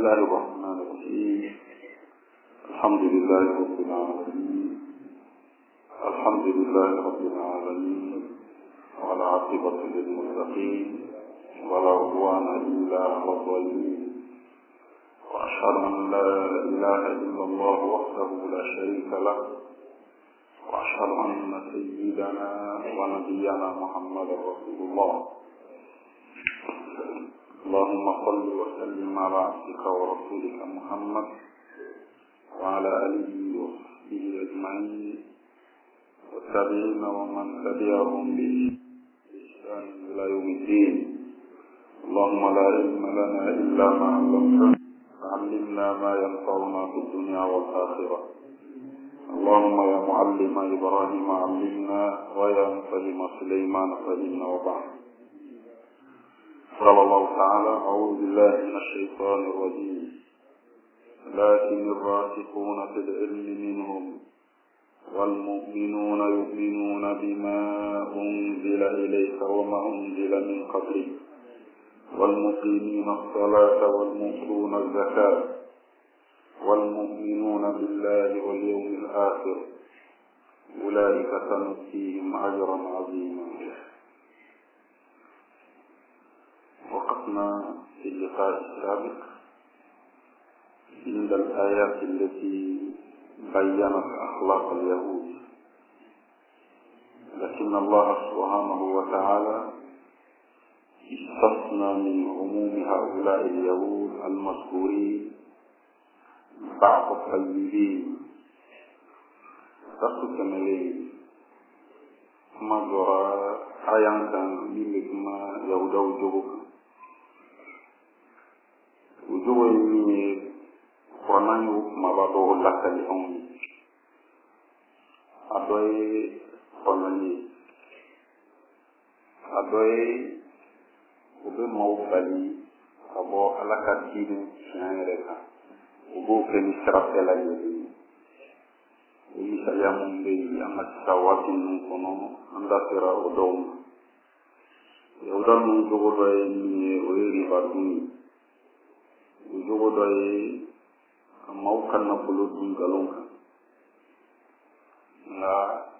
الله الرحمن الرحيم الحمد لله رب العالمين الحمد لله رب العالمين والعاقبة للمتقين ولا عدوان إلا على الظالمين وأشهد أن لا إله إلا الله وحده لا شريك له وأشهد أن سيدنا ونبينا محمد رسول الله اللهم صل وسلم على عبدك ورسولك محمد وعلى آله وصحبه أجمعين والتابعين ومن تبعهم بإحسان إلى يوم الدين اللهم لا علم لنا إلا ما علمتنا علمنا ما ينفعنا في الدنيا والآخرة اللهم يا معلم إبراهيم علمنا ويا مفهم سليمان فهمنا وبعد قال الله تعالى أعوذ بالله من الشيطان الرجيم لكن الراسخون في العلم منهم والمؤمنون يؤمنون بما أنزل إليك وما أنزل من قبلك والمقيمين الصلاة والمؤتون الزكاة والمؤمنون بالله واليوم الآخر أولئك سنؤتيهم أجرا عظيما. وقفنا في اللقاء السابق عند الآيات التي بيّنت أخلاق اليهود، لكن الله سبحانه وتعالى استثنى من عموم هؤلاء اليهود المذكورين بعض الطيبين تقسمين ما جرى آيات مما يهود وجوه ونانيو مبادو لكالي أمي أدوي ube mawfali abo alaka dini shanreka ugo kemi sharafela yeli isa ya mumbe amat sawati nukono anda tera odom yodan nu jogo doy ni oyeri baduni jogo doy mawkan na buludun galonka na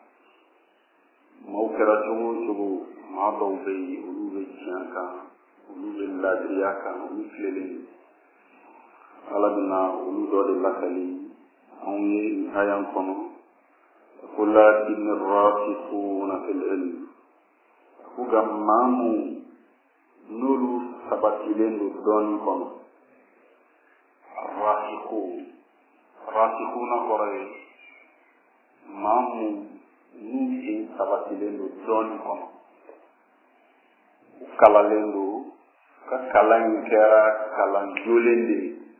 mawkara jogo ma do be ulu chanka ulu ladriyaka ulu flele alabina ulu do de lakali onye hayan kono kulatin rasikhuna fil ilm kuga mamu nulu sabatilendu don kono rasikhuna kore mamu nulu sabatilendu don kono kalalendo ka kalan kera kalan jolende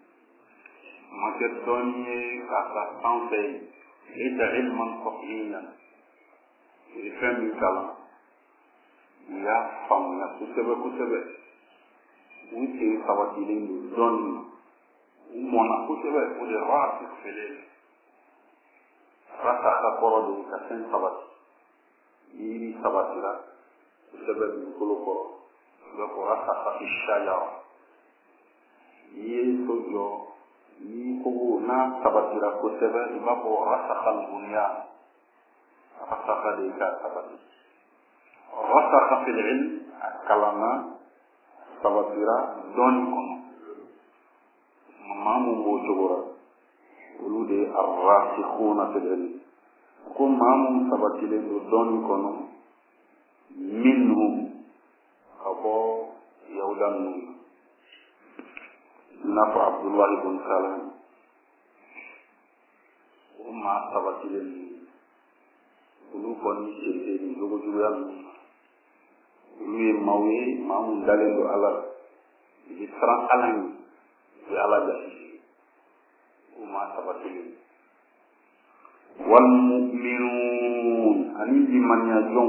makedonye ka sa sanfe ita ilman qatiyan ifem kala ya famna kusebe uti sawatilendo don mona kusebe ode rasu felele rasa ka korodo ka sen sabati iri sabatira kusebe kuloko loko rasa ka ishaya yesojo ni kogo na sabatira kusebe ibabo rasa ka dunya rasa ka de ka sabati rasa ka fil ilm kalama sabatira don kono mamu mo jogora ulude arrasikhuna fil ilm ko mamu sabatile don kono minhum abo yaudan nafa Abdullah ibn Salam umma sabatile ulu koni sente ni jogo juyan ulu mawe mamu dalendo ala di tran alan di ala jasi umma sabatile wal mu'minun ani di manya jong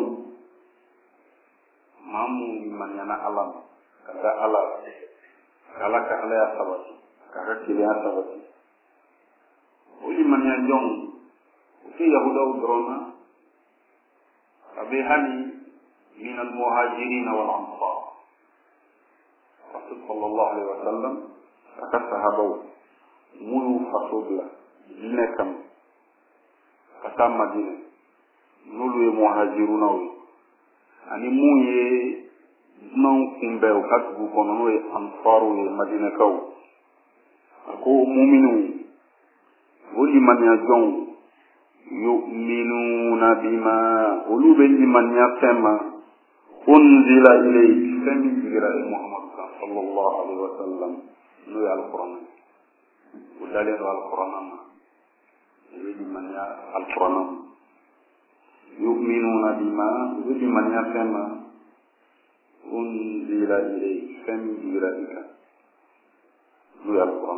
mamu di manya na alam kada ala kala ka ala ya sabati kala kili ya sabati uli manya jong uti yahuda udrona abi hani min al muhajirin wal ansar rasul sallallahu alaihi wasallam aka sahabaw mulu fasobla dine kam kata madina nulu ye muhajiruna we ani mun ye dunan kunbɛ u ka dugu kɔnɔ n'o ye ansaru ye madinakaw a ko muminu o limaniya jɔnw yu'minuna bima olu bɛ limaniya fɛn ma unzila ilayhi fɛn min jigira ye muhamadu kan sallallahu alaihi wa sallam n'o ye alikuran o dalen do alikuran ma o bɛ limaniya alikuran ma yu'minuna bima o bɛ limaniya fɛn ma unzila ilayhi fɛn min jigira i kan n'o ye alikuran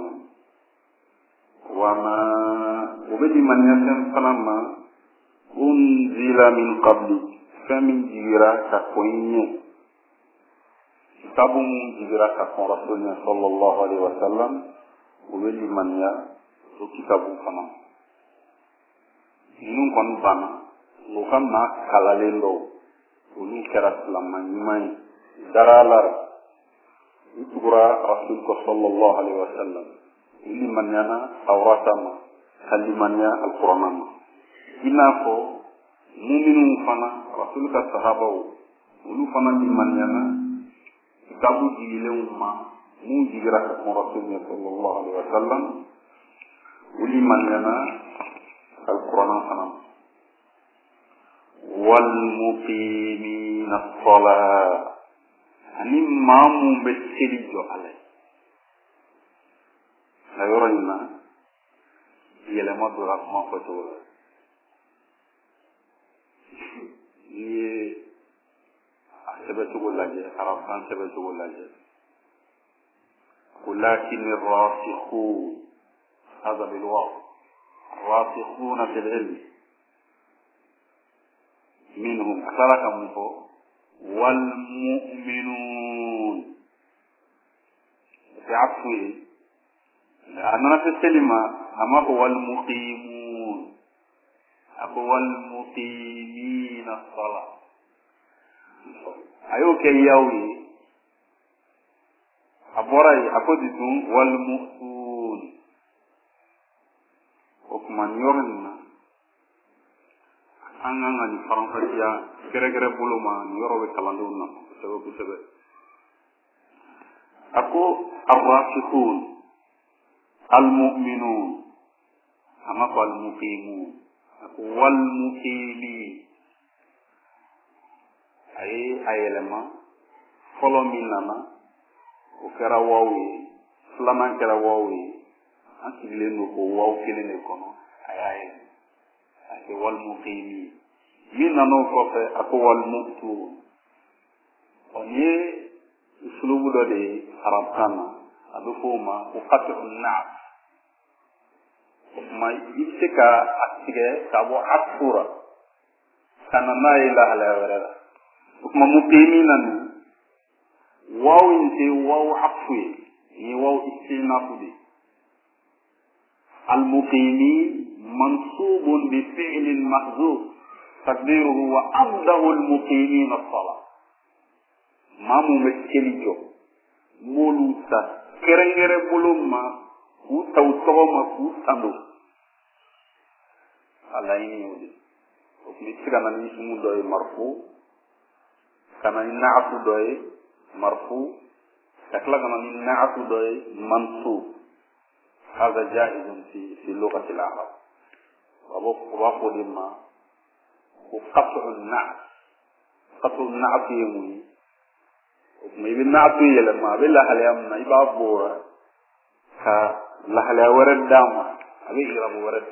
wama o bɛ limaniya fɛn fana ma unzila min qabli fɛn min jigira ka kɔn i ɲɛ kitabu min jigira ka kɔn rasul ɲɛ sallallahu alaihi wa sallam o bɛ limaniya o kitabu fana ninnu kɔni banna o ka maa kalalen dɔw olu kɛra silama ɲuman ye darala u tugura rasul ko sallallahu alaihi wa sallam limaniyana tawrata ma ka limaniya alqur'ana ma i n'a fɔ muminun fana rasul ka sahabaw olu fana limaniyana kitabu jigilenw ma mun jigira ka kɔn rasul ɲɛ sallallahu alaihi wa sallam u limaniyana alqur'ana fana ma والمقيمين الصلاة ani maa mun bɛ seli jɔ ala ye nka yɔrɔ in na yɛlɛma donna kuma fɔcogo la n'i ye a sɛbɛcogo lajɛ arabkan sɛbɛcogo lajɛ ko lakini rasikhun hada bilwaw rasikhuna fil ilm minhum asara ka mun fɔ والمؤمنون في عفوه أنا في السلمة أما هو المقيمون هو المقيمين الصلاة أيوك ياوي أبوراي أقودتون والمؤتون وكمان يورنا an kan ka nin faranfasiya gɛrɛgɛrɛ bolo ma nin yɔrɔ bɛ kalandenw na kosɛbɛ kosɛbɛ a ko arrasikun almu'minun a ma fɔ almuqimun a ko walmuqimin a ye a yɛlɛma fɔlɔ min nana o kɛra waw ye filanan kɛra waw ye an sigilen don ko waw kelen de kɔnɔ a y'a yɛlɛma ake walmuqimin min nan'o kɔfɛ a ko walmu'tun o ye usulubu dɔ de ye arabkan na a bɛ fɔ o ma ko qat'u na'at o tuma i bɛ se ka a tigɛ ka bɔ atfura ka na n'a ye lahalaya wɛrɛ la o tuma muqimin na nin waw in tɛ waw atfu ye nin ye waw istinafu de almuqimin منصوب بفعل محذوف تقديره وأبدأ المقيمين الصلاة ما ممثل جو مولوسا كرنجر بولوما وتوتوما وتندو على ينيودي وفي كان الاسم دوي مرفوع كان النعت دوي مرفوع كلا كان النعت دوي منصوب هذا جائز في لغة العرب وقفوا لما وقطع النعت قطع النعت يموي وما يبي النعت يلما بالله عليهم يبقى بورا كالله ورد داما أبي يرب ورد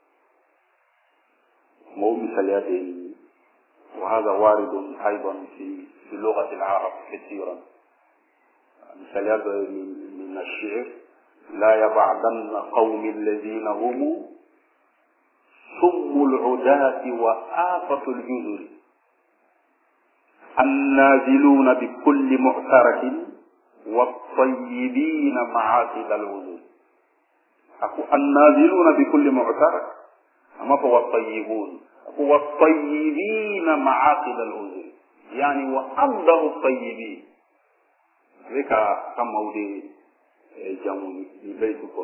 مو مثاليات وهذا وارد أيضا في لغة العرب كثيرا مثاليات من الشعر لا يبعدن قوم الذين هم صم العداة وآفة الجذر النازلون بكل معترك والطيبين معاقد الوزر أكو النازلون بكل معترك أما هو الطيبون أكو والطيبين معاقد الوزر يعني وأفضل الطيبين ذكا كم مودي jamu ni baytu ko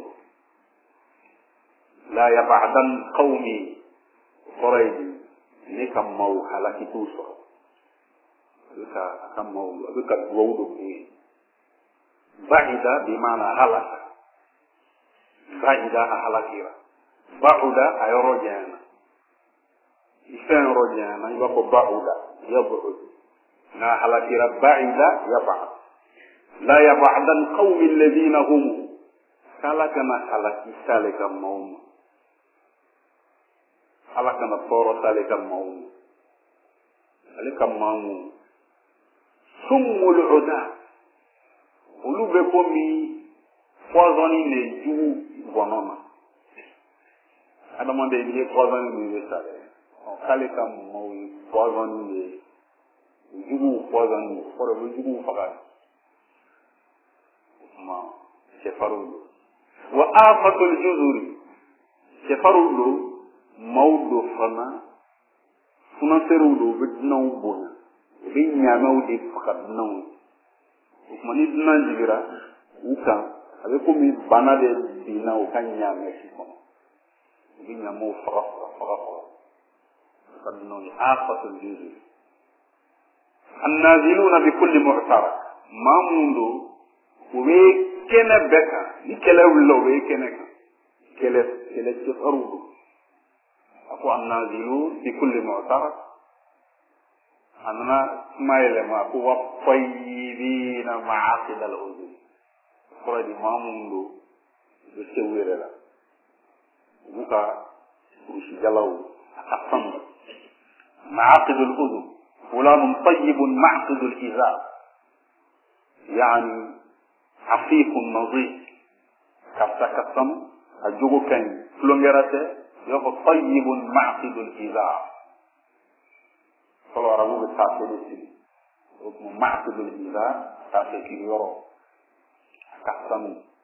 la yab'adan qawmi quraydi ni kam maw halaki tuso ka kam maw ka wawdo ni ba'ida bi ma'na halaka ba'ida halakira ba'uda ayrojana ifen rojana yoko ba'uda yab'ud na halakira ba'ida yab'ad la yab'adan qawmi alladhina hum halakana halaki salika mawm halakana toro salika mawm alika mawm summul uda ulube komi poisoni ne ju bonoma adamande ni poisoni ni sale on salika mawm poisoni ne jugu poisoni foro jugu faga ma sefarulo wa afatul juzuri sefarulo mawdo fana suna serulo bidnaw bona bi nyamaw di fakat naw mani dinan jigira uka abe ko mi banade dina o kan nyame ci ko bi nyamo fakat fakat naw afatul juzuri annaziluna bi kulli mu'tarak mamundo we kene beka ni kele wulo we kene kele ci farudo ako annazilu bi kulli mu'tarak anna smaile ma ko wa tayyibina ma'aqid al-uzum quradi mamundo be sewere la buka ushi jalaw akam ma'aqid al-uzum fulan tayyib ma'aqid al-izar yani عفيف نظيف كفتكتم الجوغو كان فلونغرته يوكو طيب معقد الإذاع صلوا رغوب التعفيل السلي وكما معقد الإذاع تعفيل يورو كفتم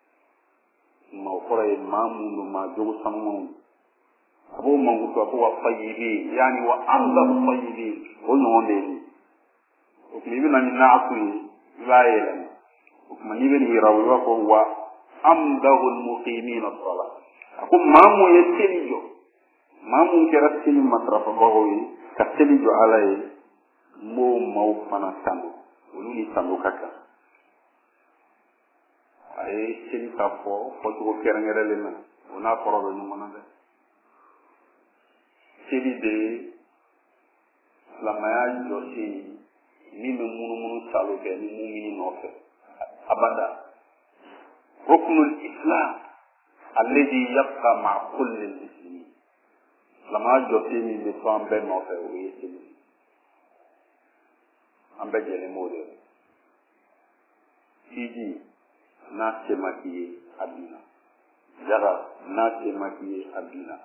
موفر المامون وما جوغو سمون أبو منغوط وهو الطيبين يعني وأنظر الطيبين ونوان ديني وكما يبنى من نعطي لا يلم وكما نبني راويوا هو أمده المقيمين الصلاة أقول مامو يتلجو مامو كرتل مطرف بغوي كتلجو عليه مو موفنا سانو ولوني سانو كاكا أي سيني كافو فتوكو كيرنغر لنا ونا قرابة نمانا ده سيني دي لما يجو سيني مينو منو سالو كي مؤمنين نوفي أبدا ركن الإسلام الذي يبقى مع كل المسلمين لما جوتيني لسوان بين نوفي ويسيني أم بجي موديل سيجي ناسي مكيه أبينا جرى ناسي مكيه أبينا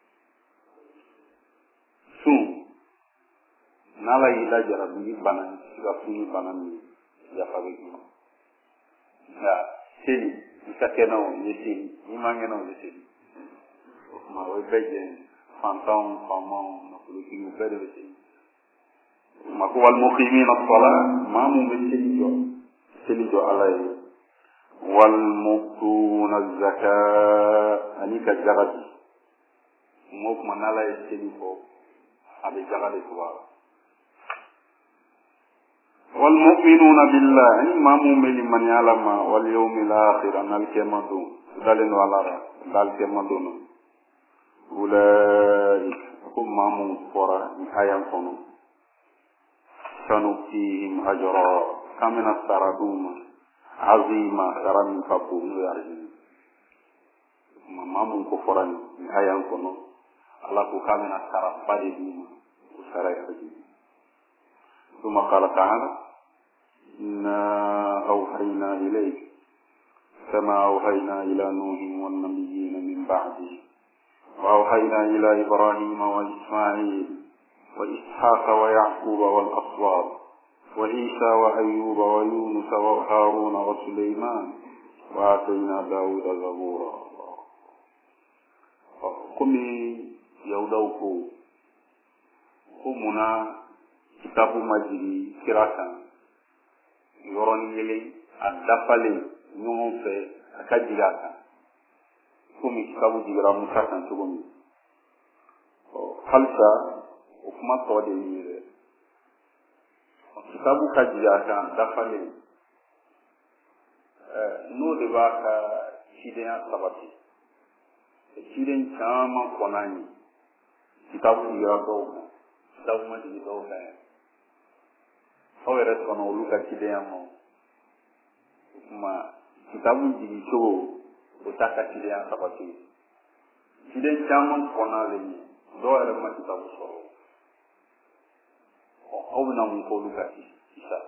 سون نالا إلا جرى بني بنان سيغفوني بنان يفاقين ya seli isakeno yeseli imangeno yeseli ma we beje fantom famon no kuluki ubere yeseli ma ko wal muqimin as-salat ma mu seli jo alay wal muqtun az-zakat anika jarati mok manala yeseli ko abe jarade ko والمؤمنون بالله ما مؤمن من يعلم واليوم الآخر أن الكمدون دلن ولا دال كمدون أولئك هم مامون فرا أيام كنوا سنؤتيهم أجرا كمن السردوم عظيما سرم فقوم يرجون مامون كفرا أيام كنوا الله كمن السرد بديهم وسرى يرجون ثم قال تعالى إنا أوحينا إليك كما أوحينا إلى نوح والنبيين من بعده وأوحينا إلى إبراهيم وإسماعيل وإسحاق ويعقوب والأسباط وعيسى وأيوب ويونس وهارون وسليمان وآتينا داود زبورا قم يودوكو قمنا kitabu majiri kirakan yoron yele a dafale ɲɔgɔn fɛ aka jiga kan komi kitabu jigira Musa kan cogo min halisa o kuma tɔ de ye dɛ kitabu ka jiga kan dafalen n'o de b'a ka cidenya sabati ciden caman kɔnna ye kitabu jigira dɔw kan kitabu ma jigi dɔw kan aw yɛrɛ sɔnna olu ka cidenya ma o kuma kitabu jigi cogo o t'a ka cidenya sabati ciden caman kɔnnalen ye dɔw yɛrɛ ma kitabu sɔrɔ aw bɛna mun k'olu ka kisa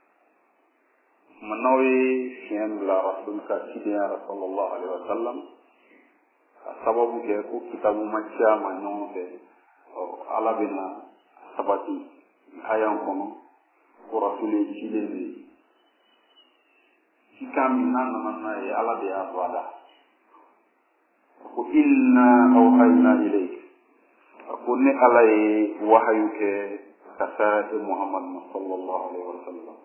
n'aw ye fiɲɛ bila rasul ka cidenya la sallallahu alaihi wa sallam ka sababu kɛ ko kitabu ma caman ɲɔgɔn fɛ ala bɛna sabati ayan kɔnɔ ko rasul ye ciden de ye cikan min n'a nana n'a ye ala de y'a bɔ a la ko inna awhayna ilayk ko ne ala ye wahayu kɛ ka se Muhammad sallallahu alaihi wa sallam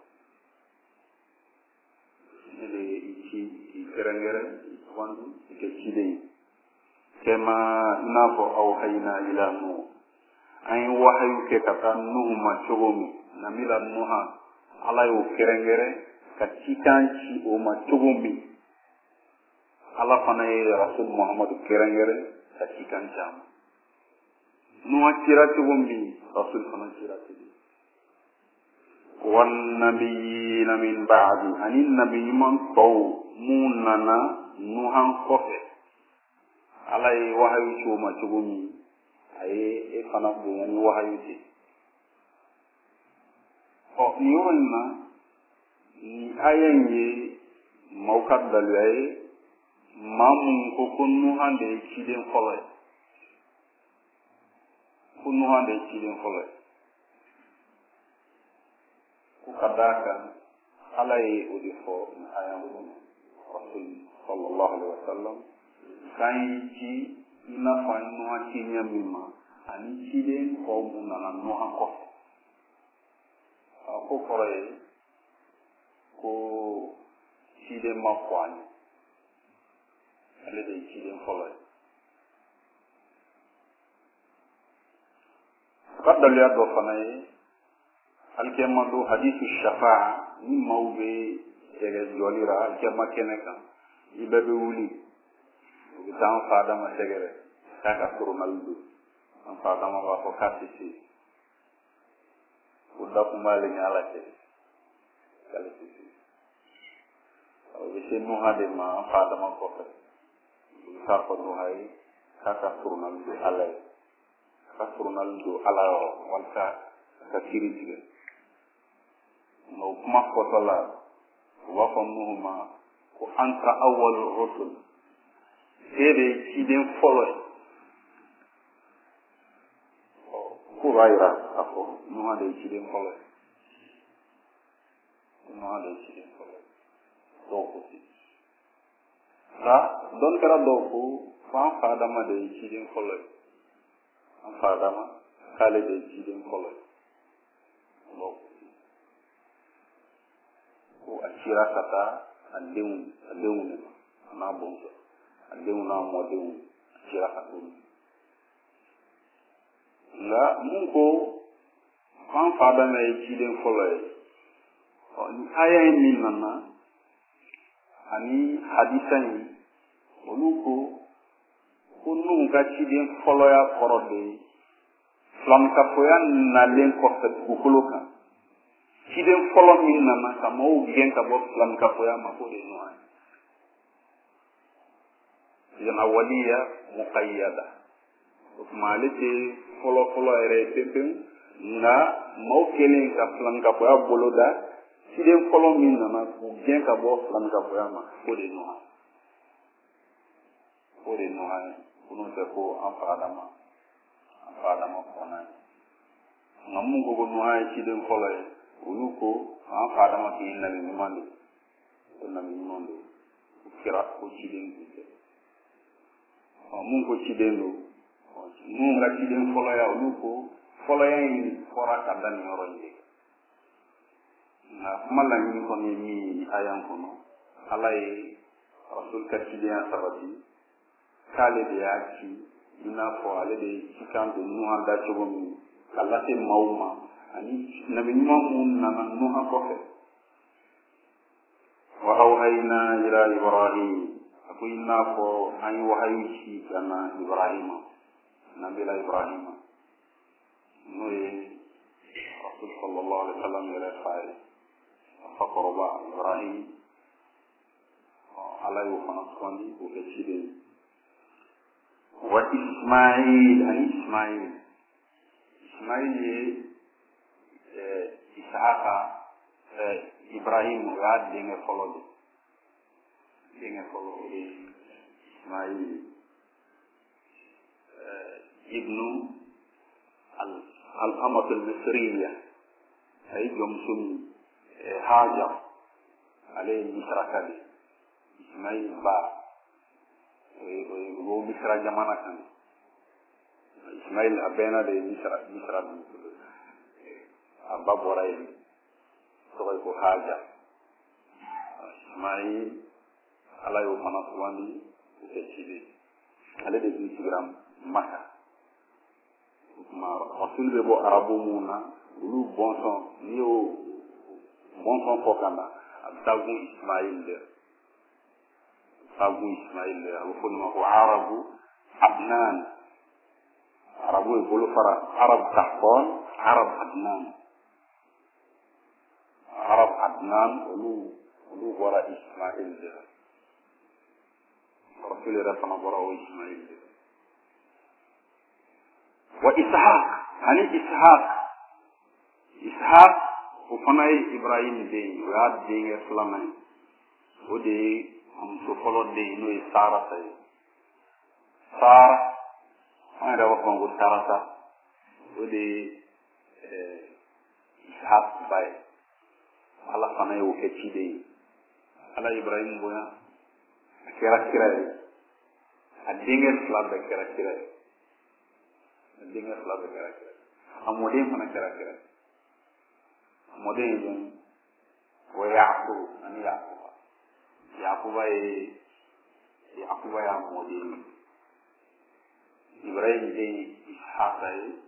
ne de i kɛrɛnkɛrɛn i sugandu i kɛ ciden kɛma i n'a fɔ awhayna ila nuh an ye wahayu kɛ ka taa nuhu ma cogo min namila nuha ala y'o kɛrɛnkɛrɛn ka cikan ci o ma cogo min ala fana ye rasul Muhammadu kɛrɛnkɛrɛn ka cikan ci a ma nuha cira cogo min rasul fana cira cogo wannabiyina min ba'di ani nabi ɲuman tɔw mun nana nuhan kɔfɛ ala ye wahayu ci o ma cogo min a ye e fana bonya ni wahayu ci nin yɔrɔ in na ni aya in ye maaw ka daliya ye maa mun ko nuhan de ye ciden fɔlɔ ye ko nuhan de ye ciden fɔlɔ ye ko ka d'a kan ala ye o de fɔ nin aya kɔnɔ rasul sallallahu alaihi wa sallam k'an y'i ci i n'a fɔ an ye nuhan ci ɲɛ min ma ani ciden tɔw mun nana nuhan kɔfɛ ko kɔrɔ ye ko ciden ma fɔ an ye ale de ye ciden fɔlɔ ye ka daliya dɔ fana ye alikɛma don hadisi shafa'a ni maaw bɛ sɛgɛ jɔli la alikɛma kɛnɛ kan i bɛɛ bɛ wuli u bɛ taa an fa Adama sɛgɛrɛ k'a ka soromali don an fa Adama b'a fɔ k'a tɛ se o dakun b'ale ni ala cɛ k'ale tɛ se o bɛ se nuha de ma an fa Adama kɔfɛ u bɛ taa fɔ nuha ye k'a ka soromali don ala ye ka soromali don ala yɔrɔ walasa ka kiri tigɛ nka o kuma fɔtɔ la u b'a fɔ nuhu ma ko anta awwalu rusul e de ye ciden fɔlɔ ye ko b'a yira k'a fɔ nuha de ye ciden fɔlɔ ye nuha de ye ciden fɔlɔ ye dɔw ko ten nka dɔnnikɛla dɔw ko an fa Adama de ye ciden fɔlɔ ye an fa Adama k'ale de ye ciden fɔlɔ ye dɔw ko ten ko a cira ka taa a denw de ma a n'a bɔnsɔn a denw n'a mɔdenw a cira ka t'o ma nka mun ko an fa Adama ye ciden fɔlɔ ye ni aya in min nana ani hadisa in olu ko Nuhu ka ciden fɔlɔya kɔrɔ de ye filankafoya nalen kɔfɛ dugukolo kan ciden fɔlɔ min nana ka maaw gɛn ka bɔ filankafoya ma k'o de ye Nuhu ye yana waliya muqayyada o tuma ale tɛ fɔlɔ yɛrɛ ye pewu nka maaw kɛlen ka filankafoya bolo da ciden fɔlɔ min nana k'u gɛn ka bɔ filankafoya ma k'o de ye Nuhu o de ye Nuhu ye ko n'o tɛ ko an fa Adama kɔnna ye nka mun ko Nuhu ye ciden fɔlɔ ye olu ko an fa Adama k'i ye nabi ɲuman de ko nabi ɲuman de ko kira ko ciden tun tɛ mun ko ciden don Nuhu ka ciden fɔlɔya olu ko fɔlɔya in fɔra ka da nin yɔrɔ in de nka kuma laɲini kɔni ye min ye aya kɔnɔ ala ye rasul ka cilen sabati kale de yaki ina fo ale de cikan do nu anda cogo min kala te mawma ani nabi nyuman nana nu ha ko fe wa awhayna ila ibrahim aku inna fo ay wahayi kana ibrahim nabi ibrahim no rasul sallallahu alaihi wasallam ila fa'i faqraba ibrahim ala yufanasqani ko kecide wa ismail ani ismail ishaqa ibrahim ga dinga follow ismail ibnu al-amat al-misriya ay jomsum hajar alayhi misrakadi ismail ba go misra jamana kan ismail abena de misra abba boray so ko hajar ismail ala yo mana wandi ke cibe ale de Instagram maka ma rasul be bo arabu muna lu bon son ni o bon son fokanda abtagu ismail de abu ismail de abu ma ko arabu adnan arabu e bolu fara arab tahbon arab adnan lu wara ismail de rasul rafa wara ismail de wa ishaq ani ishaq o fanay ibrahim de wa de flamay o de am so folo de no sara tay sara ana wa ko sara ta o de ishaq bay ala fanay o ke ci de ala ibrahim boya kira adinga flam de kira dinga flabe karakter amode mana karakter amode yin wa yaqub ani yaqub ya amode ibrahim de ishaq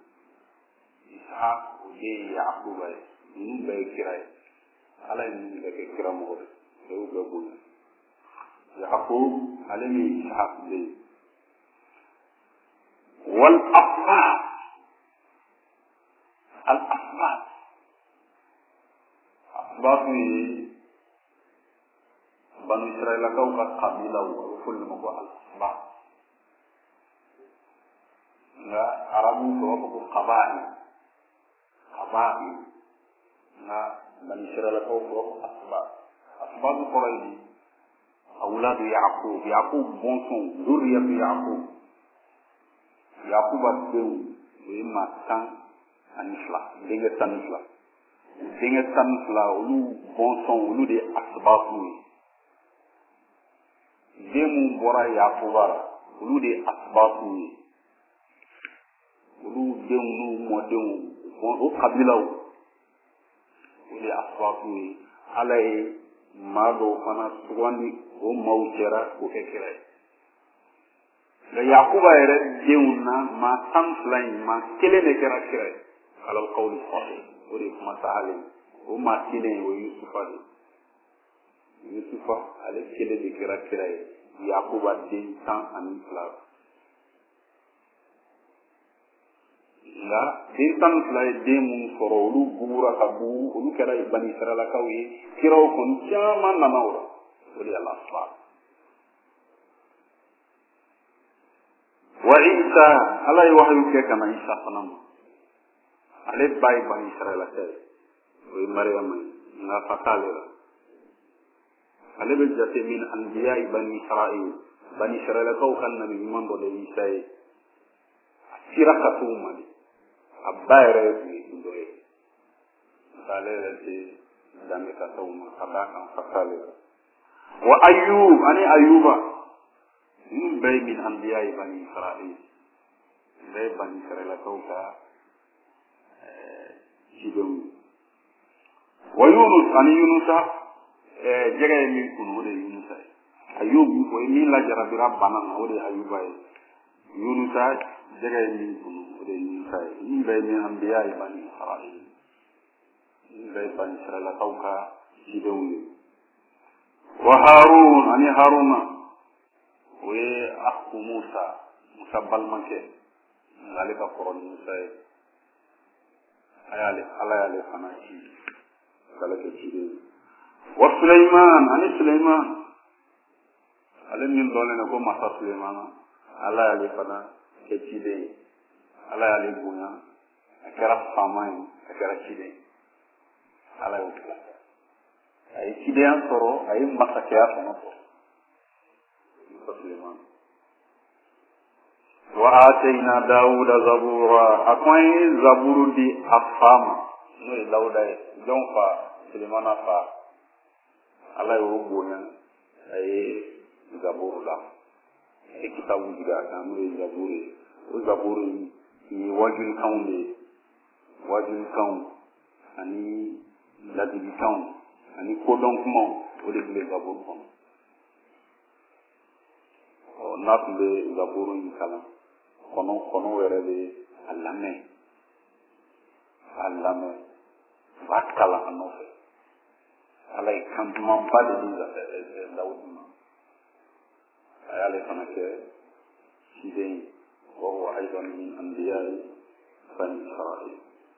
de yaqub ni be kiray ala ni be kira mo do do bu yaqub alani ishaq de والأصباط أصباط بنو إسرائيل كوكا قبيلة وكل مقوى الأصباط لا عربي كوكا قبائل لا بنو إسرائيل كوكا أصباط قريب أولاد يعقوب بونسون ذرية يعقوب yakuba dew we ma tan anifla dinga tanfla olu bon son olu de asbabu demu bora yakuba olu de asbabu olu demu modem bon o kabila olu de asbabu alay mado fana sugandi o mawjera ko kekere la yakuba yere deuna ma tanflain ma kele ne kera kira ala qawli sahih ori kuma ta'alim o ma kele o yusufa ale kele ne kera kira yakuba den tan ani fla la den tan fla de mun foro lu bura ka bu lu kera bani israila kawi kiraw kon chama nanawra ori allah subhanahu وعيسى الله يوحي كما عيسى فنم عليه باي بني إسرائيل كذا ومريم نافقالها عليه بجت من أنبياء بني إسرائيل كو كان من من بود عيسى سيركتهم عليه أباير يدوي قالوا لي دامك توم كذا فقالوا وأيوب أني أيوب بي من أنبياء بني إسرائيل بي بني إسرائيل توكا جدوم ويونس أني يونس جاي من كنور يونس ayub ko min la jarabira banan o de ayuba yunusa jaga min kunu o de yunusa min bay min anbiya bani israil min bay bani israil tawka sidewni wa harun ani haruna we akhu musa balmanke ngalika koron musa ayale fanaci galake cide wa sulaiman ani sulaiman ale min dole ne ko masa sulaiman ala ale fana ke cide ala ale bunya akara famay akara cide ala ukla ay cide an soro ay masa ke afana ko masa sulaiman wa atayna dauda zabura akwai zaburu di afama no dauda jonfa sulaiman afa ala yo bunya ay zaburu la e kitabu diga kan no zaburu ni wajul kaun ani ladibi kaun ani kodon kuma o de le zaburu kon o natle zaburu ni kala kono were be alame bakala anofe alay kantuma bade ni dawudna ayale fanake sidei وهو أيضا من أنبياء بني إسرائيل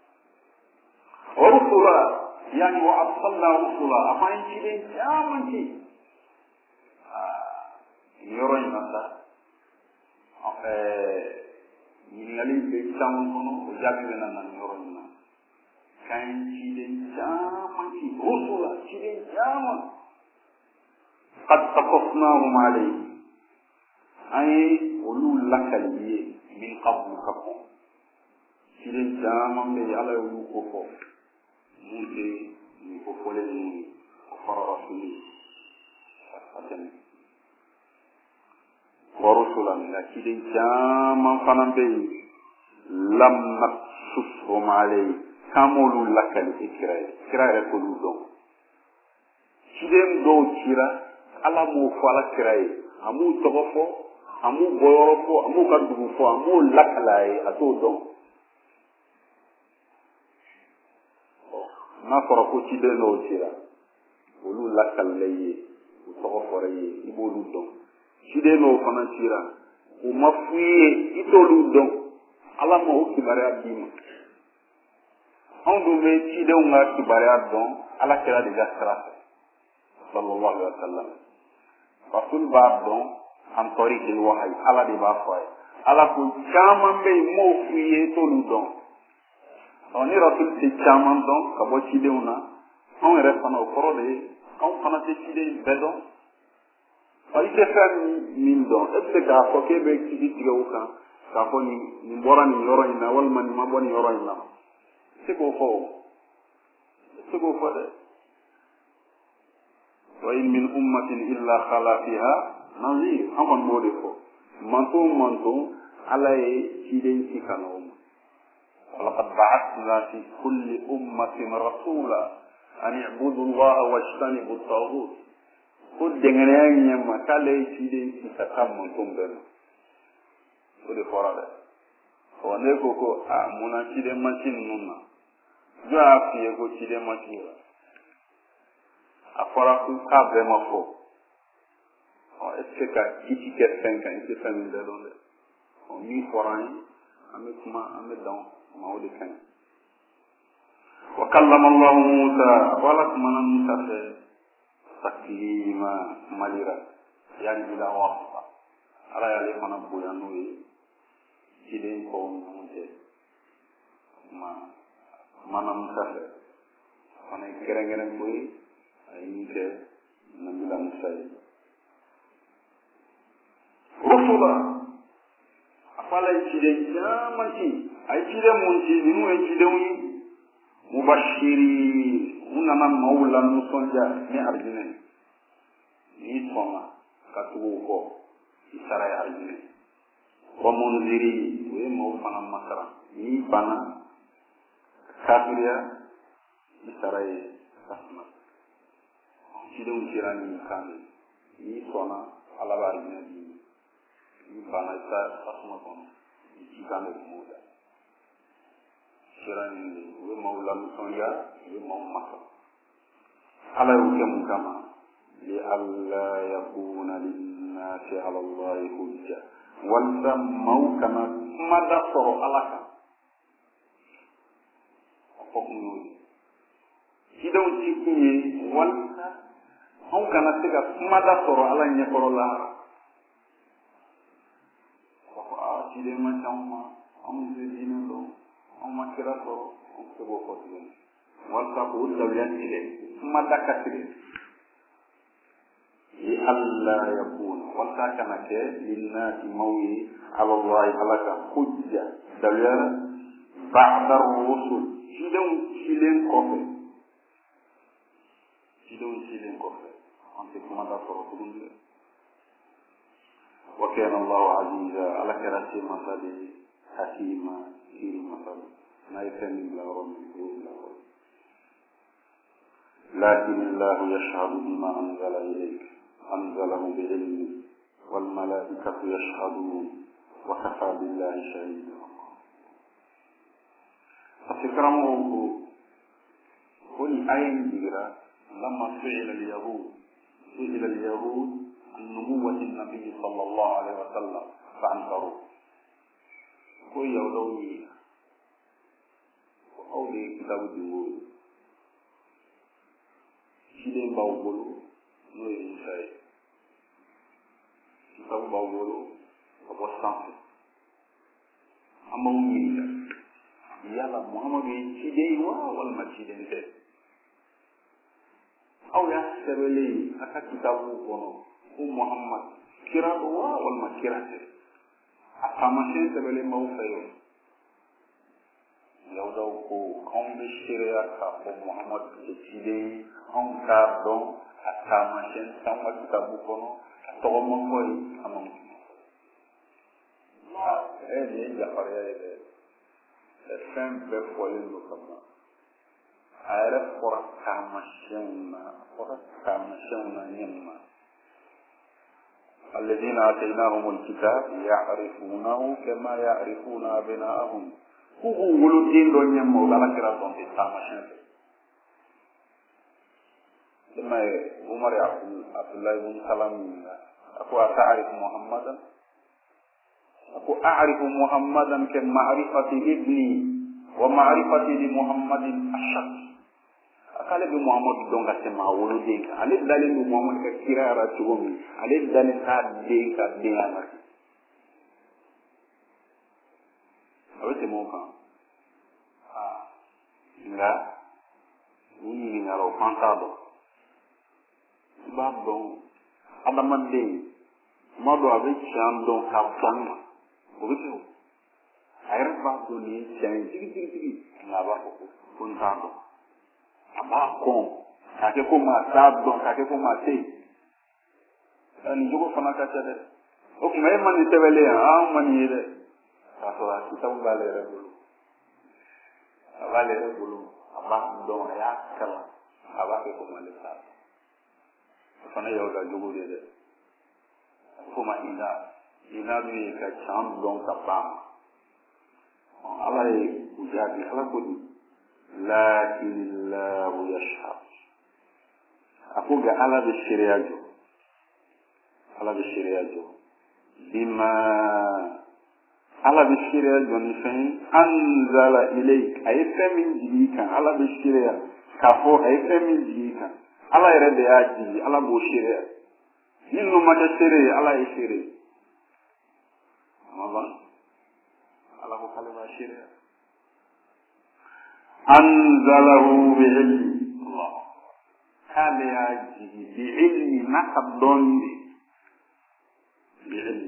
ورسلا يعني وأرسلنا رسلا أما إن شيء جامنتي يروي مثلا ينالي بيتشامن كنو وجابي بنا يروي مثلا كان شيء جامنتي رسلا شيء جامن قد تقصناهم عليه أي ولو لكاليه من قبل كفو سيرين جامم بي على ولو كفو موسى كفو لنوني كفر رسولي ورسولا لكن جامم فنم بي لم نقصصهم عليه كامولو لكاليه كراي كلو دون سيرين دو كرا على مو فالا كراي أمو تغفو amu boyoro fo amu kadugu fo amu lakalai ato don na fora ko ci de no tira olu lakalaye o to foraye ibolu don ci de no fana tira o mafuye itolu don ala mo o kibare adima on do me ci de nga kibare adon ala kira de gastra sallallahu alaihi wasallam rasul ba don am tori ki wahay ala di ba fay ala ko chaman be mo fuye to lu don on ira to ci chaman don ka bo ci deuna on re fana o koro de on fana ci de bedo ay ke fa min don e te ka ko ke be ci di ga uka ka ko ni mbora ni yoro ina wal man ma boni yoro ina se ko fo de wa in min ummatin illa khala fiha nazir ankon mode ko manto alay ci den ci kanom laqad ba'athna fi kulli ummatin rasula an i'budu allaha wajtanibu at-taghut ko dengene nyama kale ci den ci takam manto ben ko de forale o ne ko muna ci den machine nunna jo afi ko ci den machine afora ku ka be mafo est-ce que kiti ke 5 ans c'est famille de donne on mi foran ame kuma ame don ma wodi kan wa kallama allah musa wala kuma musa fe taklima malira yani bila waqfa ala ya le fana boya noyi kide ko monte mana musa fe fana kerengere boy ay ke nambila musa rusula afala chide jamanti ay chide munti dinu ay chide wi mubashiri unama maula nusonja ni arjine ni soma katugo ko isara arjine wa munziri we mo fana makara ni bana kafiya isara asma chide wi jirani kan ni sona ala ba ni bana sa asma kono ci kan ko muda sirani we mawla musonga we mawmaka ala yukem kama li alla yakuna linnasi ala allah hujja wal samau kama madasoro alaka fokum sidon ci kunye wal on kana tiga madasoro ala nyekoro la sile ma chamma am zedina do am makira ko ko bo ko tin wal ka ko da yan ile ma dakatire li alla yakun wal ka kana ke linnati mawi ala allah halaka hujja dalya ba'da ar-rusul silen kofe anti kuma da ko dum وكان الله عزيزا على كراسي مصالي حكيما في مصالي ما يفهم لا رب لكن الله يشهد بما أنزل إليك أنزله بعلمه والملائكة يشهدون وكفى بالله شهيدا فكرمه كل أين جرى لما سئل اليهود عن نبوة النبي صلى الله عليه وسلم فأنكروا كوي يولوني أولي كتاب الجمهور شيدين باوبولو نوي إنساي كتاب باوبولو أبو سانسي أما ومينيكا يالا محمد شيدين والما شيدين تي أو يا سبلي أكا كتابو كونو Muhammad kira doa wal makirate atamasen sebele mawfayo yawdaw ko kambe shiria ka ko Muhammad chide on ka don atamasen samwa kitabu kono to mo koy amam ni ya pare de sempre foi no kama ara por atamasen na nyama الذين آتيناهم الكتاب يعرفونه كما يعرفون أبناءهم هو ولدين دون يمو لا كراتون تامشن لما عمر عبد الله بن سلام أكو أعرف محمدا أكو أعرف محمدا كمعرفة ابني ومعرفة لمحمد الشخص akale bi muhammad don ga tema wolo de ale dalil bi muhammad ka kirara tugomi ale dalil ka de ana awete mo ka nga ni ngaro pantado ba don adamande modo ave chando ka planga obito ayra ba do ni chen tigi nga ba ko puntado abakon kake ko ma sabon kake ko ma sei ani jogo fana ka tade o kuma e man tebele man yede ka so a kita balere bulu aba don ya kala aba ke ko male sa fana yo da jogo de ko ma ina bi ka cham don ka ba ala e ujabi ala ko لكن الله يشهد أقول على بالشريعة بما على بالشريعة نفهم أنزل إليك أي فمن جديك على بالشريعة كفو أي فمن جديك على يرد أجي على بالشريعة إنه ما تشريع على الشريعة ما على كلمة الشريعة أنزله بعلم الله هذا يجي بعلم نقدون بعلم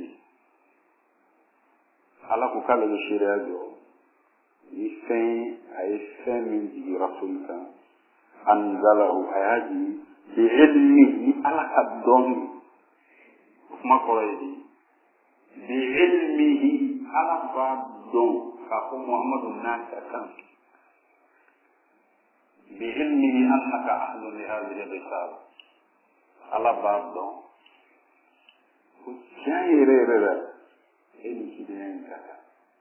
على كل الشريعة يفهم أيفهم من رسولك أنزله هذه بعلمه على كدون ما قرأي بعلمه على كدون كأقول محمد الناس كان بعلمه أنك أهل لهذه الرسالة على بعض وشاير إلي كده ينكتا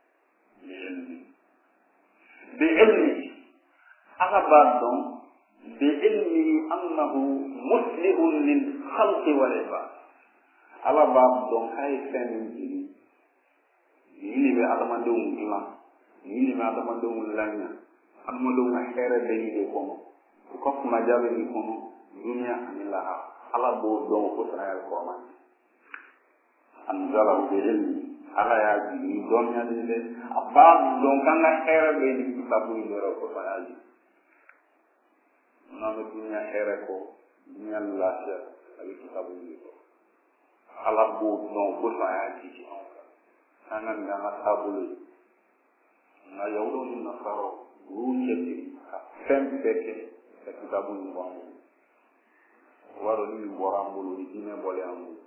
بعلمي أغبادهم بعلمي أنه مسلح للخلق والعباد أغبادهم هاي فمن yili be adamadenw dilan yili be adamadenw lanya adamadenw ka hɛrɛ bɛ yili kɔnɔ u ka kumaja bɛ yili kɔnɔ duniya ani laha ala b'o dɔn ko saraya kɔrɔma anzala bi ilmi ala y'a jigi dɔnniyalen dɛ a b'a dɔn k'an ka hɛrɛ bɛ yili kitabu in yɔrɔ ko saraya jigi n'an bɛ duniya hɛrɛ kɔ duniya lafiya a bɛ kitabu in de kɔ ala b'o dɔn ko saraya jigi angan nga taabolo nga yawlo ni nasaro ruujeti ka fempeke ka kitabu ni wangu waro ni borambulu ni dine bole amu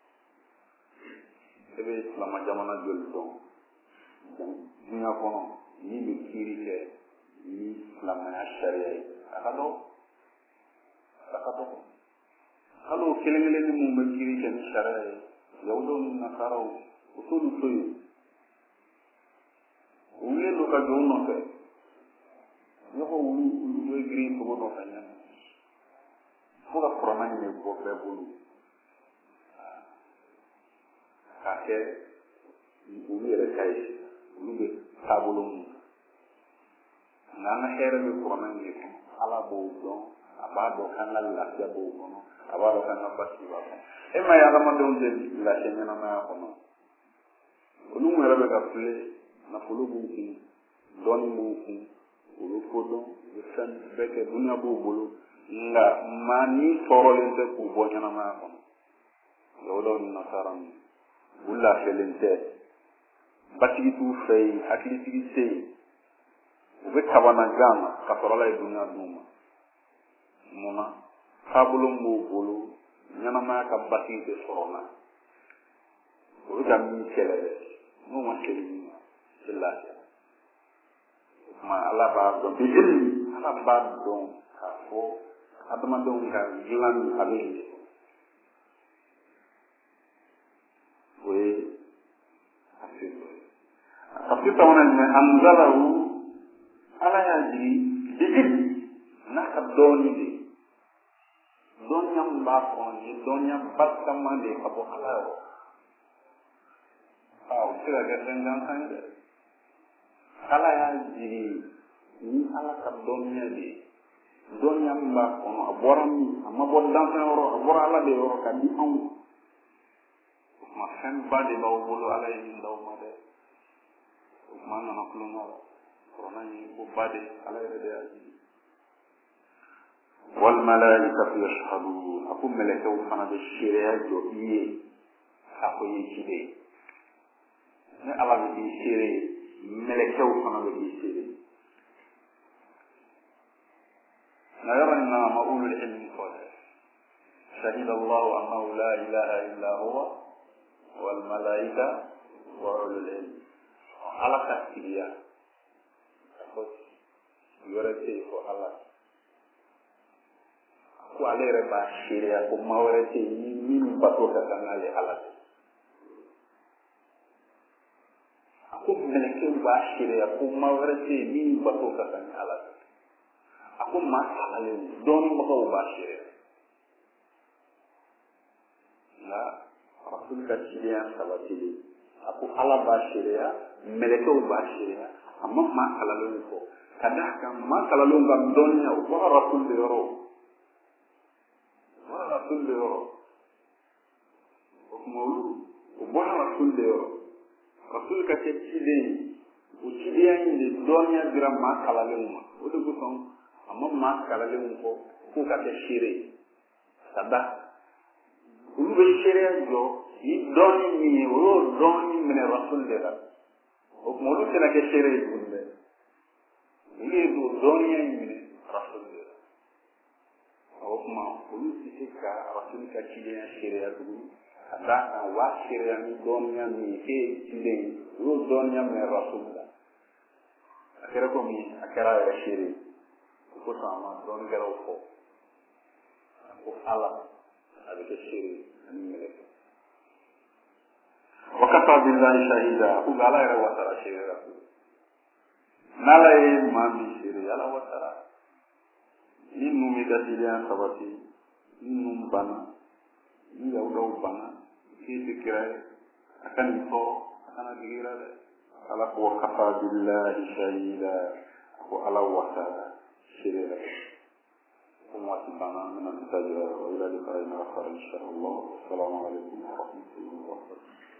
ebe islama jamana jol don dunya kono ni be kiri ke ni islama ya sharia akado halo kelengele ni mu be kiri ke ni sharia yawlo ni nasaro usulu soyu wuli lu ka jow no fe yoko wuli do gri ko no fa nyam ko ka proma ni ko be bulu ka ke wuli re kai wuli be tabulu nana here be proma ni ko ala bo do abado kan la ya bo no abado kan basi ba e ma ya ma do de la shenya na ma ko no olu mwere be ka fule na fulu buki doni buki olu kodo yesan beke dunya bo bolo nga mani sorolente ku bonyana ma ko lolo ni nasaram bulla felente batigi tu fay hakiliti sey ube tabana gama ka sorola e dunya duma mona fabulo mo bolo nyana ma ka batigi de sorona ube ka mi kelele no ma kelele Allah ma ala ba do bi ilmi ala ba do ka fo adama do ka jilan abin we afita wana ni anzalahu ala yaji bi ilmi na ka doni de donyam ba ko ni donyam batkama de ka bo ala o sira ga sengan sande ala ya jiri ni ala ka donya de donya mba kono aboram amma boddan fa oro abora ala de oro ka di on ma fen ba de baw bolo ala yi ndaw ma de ma na na kulo no corona ni bo ba de ala de aji wal malaikatu yashhadun akum malakatu fana de shiriya jo iye akoyi chide ne ala bi shiri ملكه كما بيصير نرى ان مقول العلم قال شهد الله انه لا اله الا هو والملائكه واولو العلم على كثيرا يورتي ko ala ko alere ba shiria ko mawrete ni min bato ka kanale ala aku meleke bashire aku mawrete ni bato ka kan ala aku masalale don bato bashire la rasul ka tiya sabatili aku ala bashire meleke bashire amma masalale ko kada kan masalale ngam donya wa rasul de ro wa rasul de ro rasul ka ce cide o cide yan de donya dira ma kalalen ma o de ko son amma ma kalalen ko ko ka ce shire sada ulu be shire jo yi doni ni o doni mene rasul de la o mo lu tena ke shire kunde ni do donya ni rasul de la o ma ulu ti ka rasul ka cide yan shire ya du ada wasir yang donya ni ke cile ru donya me rasulullah akhirnya kami akhirnya ya shiri ko sama don gero ko ala ada ke shiri ani melek kafa billahi shahida ku gala era watara shehera nala e mami shere ala watara ni numi gadilian sabati ni num bana ni yaudaw bana ki dikirai akan itu akan digira ala ku kafa billahi shahida ku ala watara shehera وما تبعنا من التاجر وإلى لقائنا آخر إن شاء الله. السلام عليكم ورحمة الله وبركاته.